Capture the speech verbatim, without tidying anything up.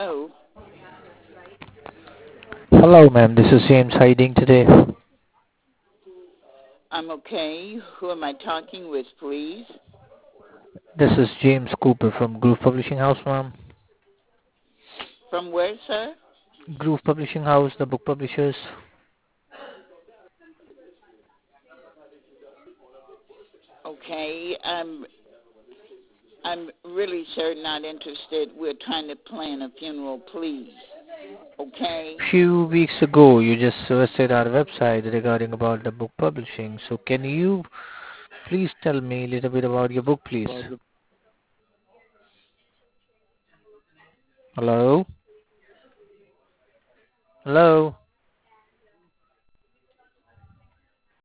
Oh, Hello, ma'am. This is James. How are you doing today? I'm okay. Who am I talking with, please? This is James Cooper from Groove Publishing House, ma'am. From where, sir? Groove Publishing House, the book publishers. Okay. I'm I'm really, sir, not interested. We're trying to plan a funeral, please. Okay. Few weeks ago, you just visited our website regarding about the book publishing. So can you please tell me a little bit about your book, please? Hello? Hello?